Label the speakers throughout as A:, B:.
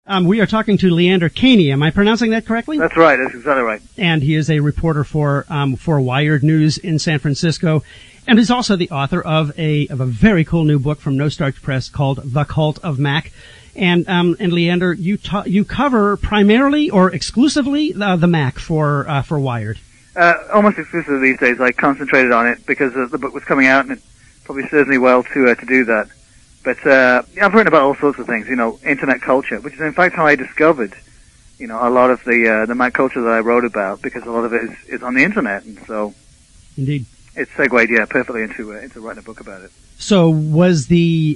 A: We are talking to Leander Kahney. Am I pronouncing that correctly?
B: That's right. That's exactly right.
A: And he is a reporter for Wired News in San Francisco, and he's also the author of a very cool new book from No Starch Press called The Cult of Mac. And Leander, you cover primarily or exclusively the Mac for Wired.
B: Almost exclusively these days. I concentrated on it because the book was coming out, and it probably serves me well to do that. But I've written about all sorts of things, internet culture, which is in fact how I discovered, a lot of the Mac culture that I wrote about, because a lot of it is on the internet, and so
A: indeed
B: it segued perfectly into writing a book about it.
A: So was did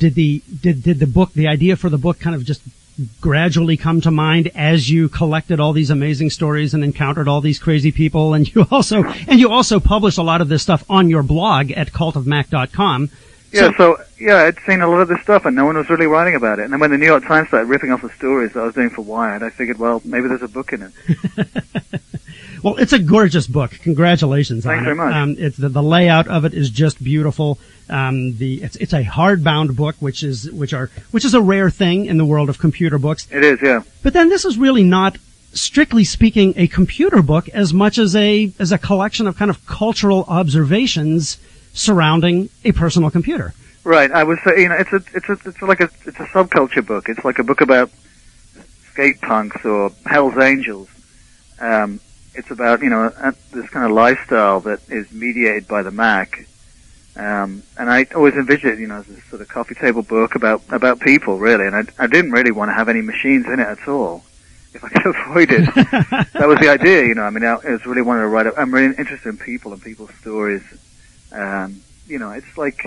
A: the idea for the book kind of just gradually come to mind as you collected all these amazing stories and encountered all these crazy people, and you also published a lot of this stuff on your blog at cultofmac.com?
B: I'd seen a lot of this stuff, and no one was really writing about it. And then when the New York Times started ripping off the stories that I was doing for Wired, I figured, well, maybe there's a book in it.
A: Well, it's a gorgeous book. Congratulations on it.
B: Thanks very much.
A: It's the layout of it is just beautiful. It's a hardbound book, which is a rare thing in the world of computer books.
B: It is, yeah.
A: But then this is really not, strictly speaking, a computer book as much as a collection of kind of cultural observations surrounding a personal computer.
B: Right. I was saying, it's a subculture book. It's like a book about skate punks or Hell's Angels. It's about, this kind of lifestyle that is mediated by the Mac. And I always envisioned it, as a sort of coffee table book about people, really. And I didn't really want to have any machines in it at all, if I could avoid it. That was the idea, I was really wanting to write I'm really interested in people and people's stories. It's like,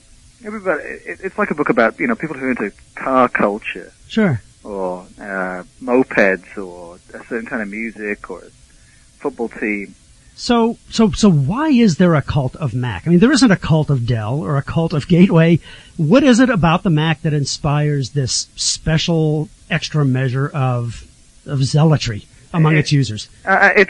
B: it's like a book about, people who are into car culture.
A: Sure.
B: Or, mopeds or a certain kind of music or a football team.
A: So why is there a cult of Mac? I mean, there isn't a cult of Dell or a cult of Gateway. What is it about the Mac that inspires this special extra measure of zealotry among its users?
B: It's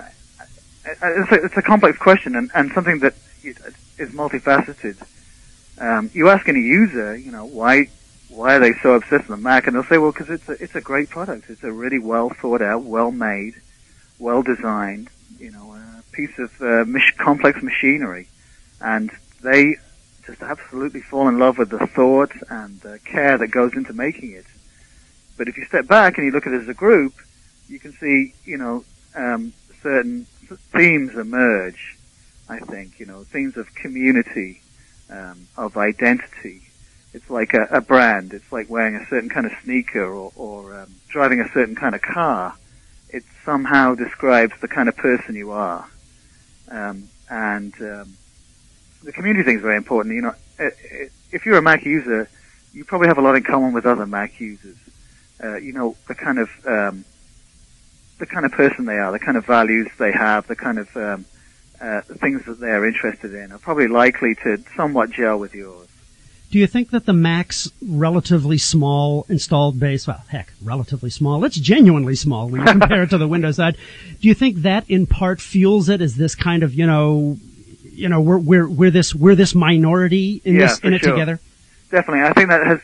B: a complex question and something that is multifaceted. You ask any user, why are they so obsessed with the Mac? And they'll say, well, because it's a great product. It's a really well thought out, well made, well designed, piece of complex machinery, and they just absolutely fall in love with the thought and the care that goes into making it. But if you step back and you look at it as a group, you can see, certain themes emerge. I think, themes of community, of identity. It's like a brand. It's like wearing a certain kind of sneaker or driving a certain kind of car. It somehow describes the kind of person you are. The community thing is very important. If you're a Mac user, you probably have a lot in common with other Mac users. The kind of person they are, the kind of values they have, the kind of things that they're interested in are probably likely to somewhat gel with yours.
A: Do you think that the Mac's relatively small installed base, relatively small, it's genuinely small when you compare it to the Windows side, do you think that in part fuels it as this kind of, we're this minority in it
B: sure.
A: together?
B: Definitely. I think that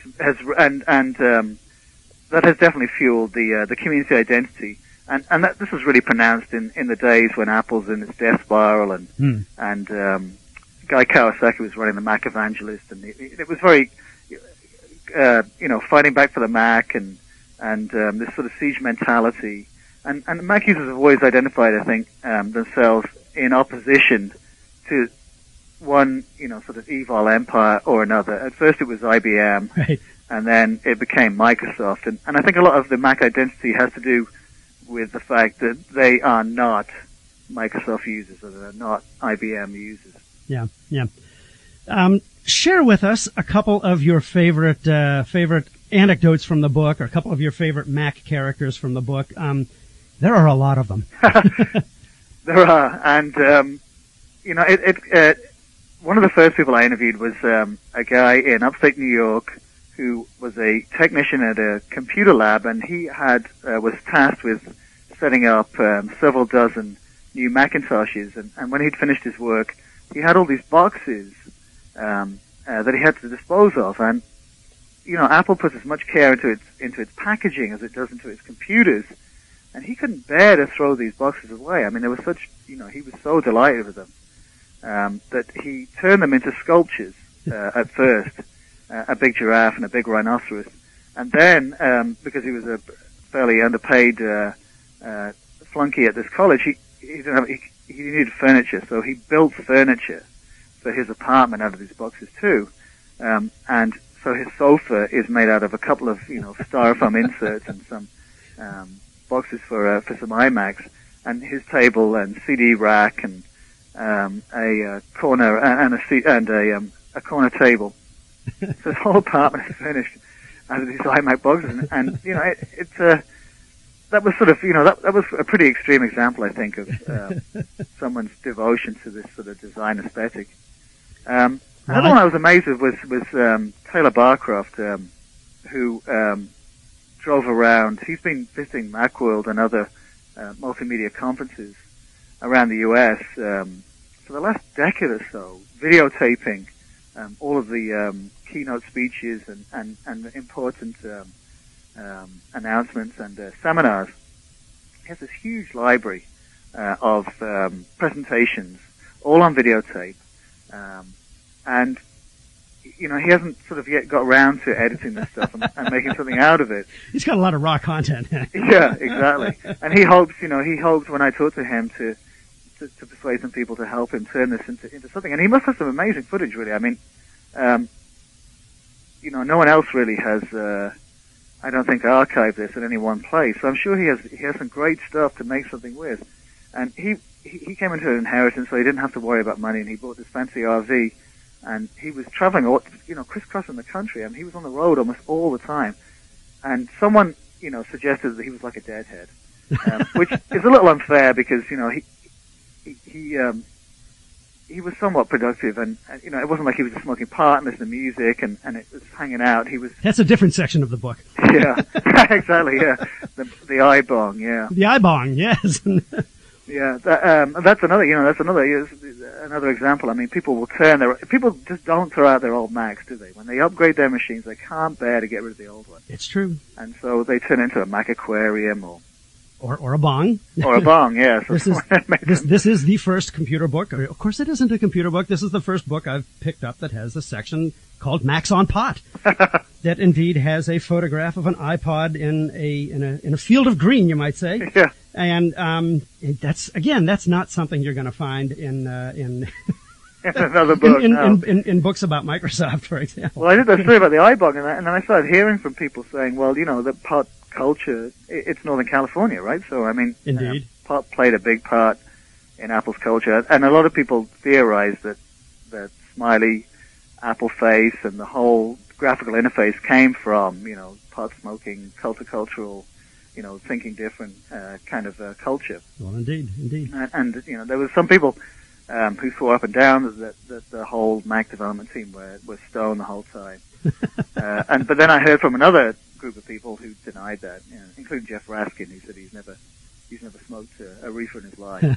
B: that has definitely fueled the community identity. And this was really pronounced in the days when Apple's in its death spiral and Guy Kawasaki was running the Mac Evangelist, and it was very, fighting back for the Mac and this sort of siege mentality. And Mac users have always identified, I think, themselves in opposition to one, sort of evil empire or another. At first it was IBM,
A: right,
B: and then it became Microsoft. And I think a lot of the Mac identity has to do with the fact that they are not Microsoft users, or they're not IBM users.
A: Yeah. Share with us a couple of your favorite anecdotes from the book, or a couple of your favorite Mac characters from the book. There are a lot of them.
B: There are, and one of the first people I interviewed was a guy in upstate New York who was a technician at a computer lab, and he was tasked with setting up several dozen new Macintoshes, and when he'd finished his work, he had all these boxes that he had to dispose of, and Apple puts as much care into its packaging as it does into its computers, and he couldn't bear to throw these boxes away. I mean, there was such, he was so delighted with them, that he turned them into sculptures, at first, a big giraffe and a big rhinoceros. And then, because he was a fairly underpaid, flunky at this college, he needed furniture, so he built furniture for his apartment out of these boxes too. And so his sofa is made out of a couple of, styrofoam inserts and some, boxes for some iMacs, and his table and CD rack and, a corner and a seat and a corner table. So his whole apartment is furnished out of these iMac boxes, and that was sort of, that was a pretty extreme example, I think, of someone's devotion to this sort of design aesthetic. Another one I was amazed with was Taylor Barcroft, who drove around. He's been visiting Macworld and other multimedia conferences around the U.S. For the last decade or so, videotaping all of the keynote speeches and important announcements and seminars. He has this huge library of presentations, all on videotape, and he hasn't sort of yet got around to editing this stuff and making something out of it.
A: He's got a lot of raw content.
B: Yeah, exactly. And he hopes when I talk to him to persuade some people to help him turn this into something. And he must have some amazing footage, really. I mean, no one else really has, I don't think, archived this in any one place. So I'm sure he has some great stuff to make something with. And he came into an inheritance, so he didn't have to worry about money, and he bought this fancy RV, and he was traveling, crisscrossing the country. I mean, he was on the road almost all the time. And someone, suggested that he was like a deadhead, which is a little unfair because, he was somewhat productive, and it wasn't like he was just smoking pot and listening to music and it was hanging out.
A: That's a different section of the book.
B: Yeah, exactly. Yeah, the iBong. Yeah,
A: the iBong. Yes.
B: Yeah, that's another example. I mean, people just don't throw out their old Macs, do they? When they upgrade their machines, they can't bear to get rid of the old one.
A: It's true.
B: And so they turn into a Mac Aquarium
A: or a bong.
B: Or a bong, yes.
A: This is the first computer book. Of course, it isn't a computer book. This is the first book I've picked up that has a section called Macs on Pot. That indeed has a photograph of an iPod in a field of green, you might say.
B: Yeah.
A: And that's not something you're going to find in
B: another book.
A: In books about Microsoft, for example.
B: Well, I did that story about the iBong, and then I started hearing from people saying, well, the pot culture, it's Northern California, right? So, I mean,
A: indeed,
B: pot played a big part in Apple's culture, and a lot of people theorize that smiley Apple face and the whole graphical interface came from, pot smoking, cultural, thinking different, kind of culture.
A: Well, indeed.
B: And there was some people, who swore up and down that the whole Mac development team were stoned the whole time. But then I heard from another group of people who denied that, including Jeff Raskin, who said he's never smoked a reefer in his life.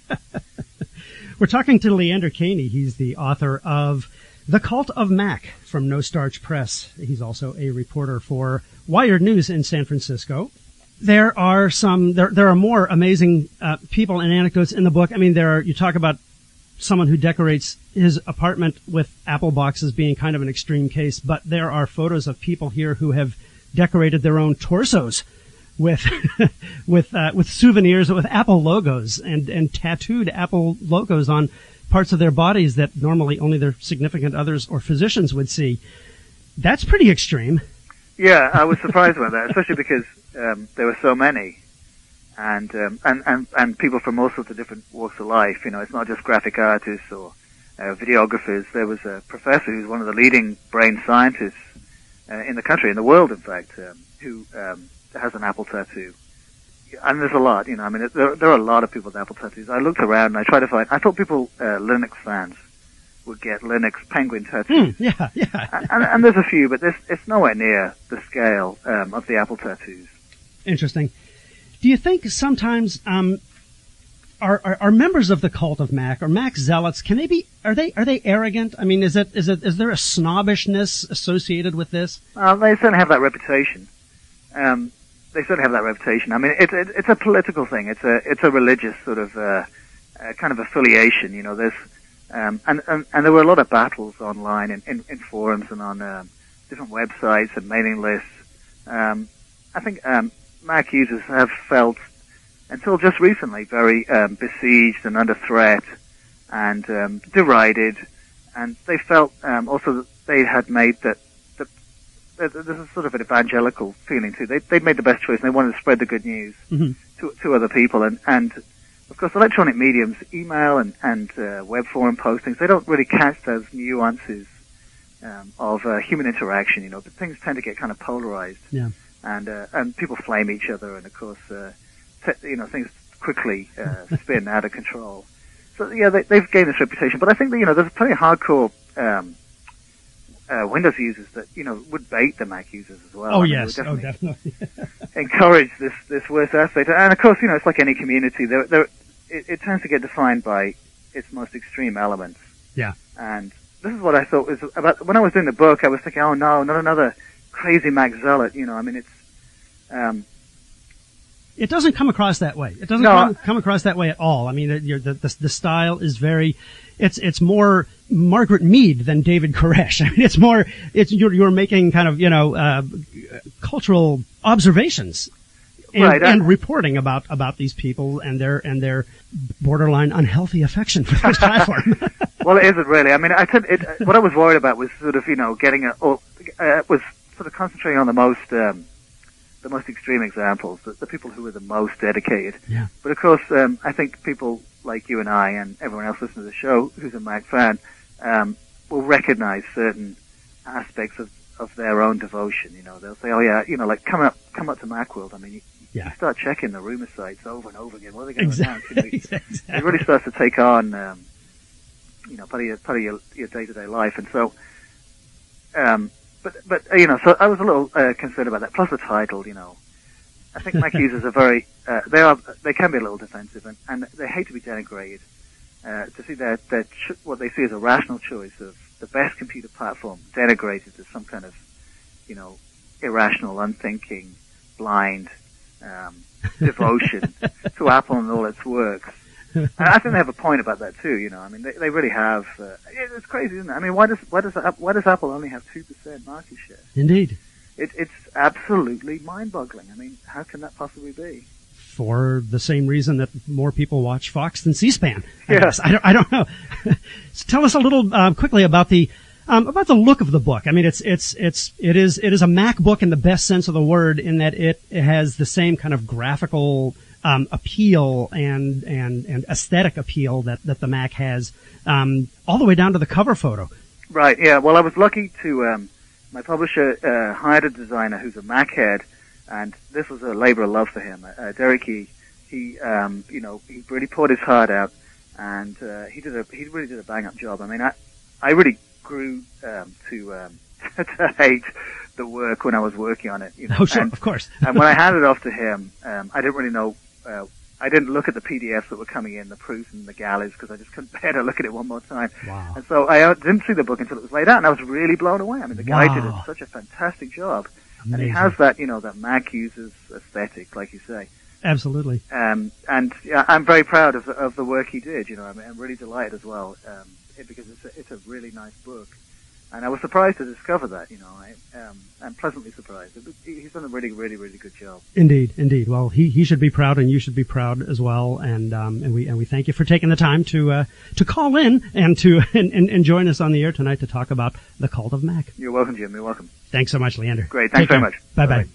A: We're talking to Leander Kahney. He's the author of The Cult of Mac from No Starch Press. He's also a reporter for Wired News in San Francisco. There are more amazing people and anecdotes in the book. I mean, you talk about someone who decorates his apartment with Apple boxes being kind of an extreme case, but there are photos of people here who have decorated their own torsos with with souvenirs with Apple logos and tattooed Apple logos on parts of their bodies that normally only their significant others or physicians would see. That's pretty extreme.
B: Yeah, I was surprised about that, especially because there were so many, and people from all sorts of different walks of life. It's not just graphic artists or videographers. There was a professor who's one of the leading brain scientists in the country, in the world, in fact, who has an Apple tattoo. And there's a lot, I mean, there are a lot of people with Apple tattoos. I looked around and I tried to find. I thought people, Linux fans, would get Linux Penguin tattoos.
A: Yeah.
B: And there's a few, but it's nowhere near the scale of the Apple tattoos.
A: Interesting. Do you think sometimes are members of the cult of Mac or Mac zealots? Are they arrogant? I mean, is there a snobbishness associated with this?
B: They certainly have that reputation. They certainly have that reputation. I mean, it's a political thing. It's a religious sort of kind of affiliation. You know, there's and there were a lot of battles online in forums and on different websites and mailing lists. I think Mac users have felt, until just recently, very besieged and under threat and derided, and they felt also that they had made that there's a sort of an evangelical feeling too. They'd made the best choice, and they wanted to spread the good news to other people. And of course, electronic mediums, email and web forum postings, they don't really catch those nuances of human interaction. You know, but things tend to get kind of polarized.
A: Yeah.
B: And people flame each other, and of course, things quickly spin out of control. So yeah, they've gained this reputation. But I think that, there's plenty of hardcore Windows users that would bait the Mac users as well.
A: Oh yes, definitely.
B: Encourage this worst aspect, and of course, it's like any community. It tends to get defined by its most extreme elements.
A: Yeah.
B: And this is what I thought was about when I was doing the book. I was thinking, oh no, not another crazy Mac zealot. I mean, it's.
A: It doesn't come across that way. It doesn't come across that way at all. I mean, the style is very. It's more Margaret Mead than David Koresh. I mean, you're making kind of cultural observations and reporting about these people and their borderline unhealthy affection for this platform.
B: Well, it isn't really. I mean, what I was worried about was sort of getting was sort of concentrating on the most extreme examples, the people who were the most dedicated.
A: Yeah.
B: But of course, I think people like you and I and everyone else listening to the show who's a Mac fan will recognize certain aspects of their own devotion. They'll say, oh yeah, like come up to Macworld. I mean, you start checking the rumor sites over and over again. What are they going to announce?
A: Exactly.
B: It really starts to take on, part of your day-to-day life. And so, But so I was a little concerned about that. Plus the title, I think Mac users are very, they can be a little defensive, and they hate to be denigrated. To see what they see as a rational choice of the best computer platform denigrated as some kind of, irrational, unthinking, blind devotion to Apple and all its works. And I think they have a point about that too. I mean, they really have. It's crazy, isn't it? I mean, why does Apple only have 2% market share?
A: Indeed,
B: it's absolutely mind-boggling. I mean, how can that possibly be?
A: For the same reason that more people watch Fox than C-SPAN.
B: Yes.
A: I don't know. So tell us a little quickly about the look of the book. I mean, it is a Mac book in the best sense of the word, in that it has the same kind of graphical appeal and aesthetic appeal that the Mac has, all the way down to the cover photo.
B: Right. Yeah. Well, I was lucky to my publisher hired a designer who's a Mac head, and this was a labor of love for him. Derek he really poured his heart out, and he really did a bang up job. I mean, I really grew to hate the work when I was working on it.
A: Oh, sure, of course.
B: And when I handed it off to him, I didn't really know. I didn't look at the PDFs that were coming in, the proofs and the galleys, because I just couldn't bear to look at it one more time.
A: Wow.
B: And so I didn't see the book until it was laid out, and I was really blown away. I mean, the guy did such a fantastic job.
A: Amazing.
B: And he has that, that Mac users aesthetic, like you say.
A: Absolutely.
B: And yeah, I'm very proud of the work he did. I mean, I'm really delighted as well, because it's a really nice book. And I was surprised to discover that. I'm pleasantly surprised. He's done a really, really, really good job.
A: Indeed. Well, he should be proud, and you should be proud as well. And we thank you for taking the time to call in and and join us on the air tonight to talk about the Cult of Mac.
B: You're welcome, Jim. You're welcome.
A: Thanks so much, Leander.
B: Great. Thanks very much.
A: Bye-bye.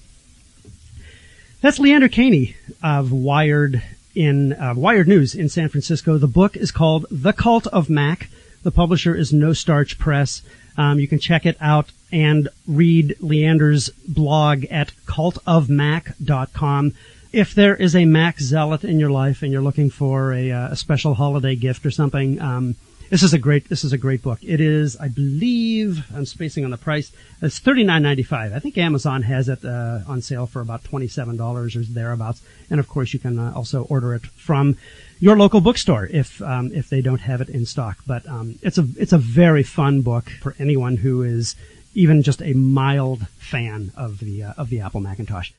A: That's Leander Caney of Wired News in San Francisco. The book is called The Cult of Mac. The publisher is No Starch Press. You can check it out and read Leander's blog at cultofmac.com. If there is a Mac zealot in your life and you're looking for a special holiday gift or something, This is a great book. It is, I believe, I'm spacing on the price. It's $39.95. I think Amazon has it on sale for about $27 or thereabouts. And of course, you can also order it from your local bookstore if they don't have it in stock. But it's a very fun book for anyone who is even just a mild fan of the Apple Macintosh.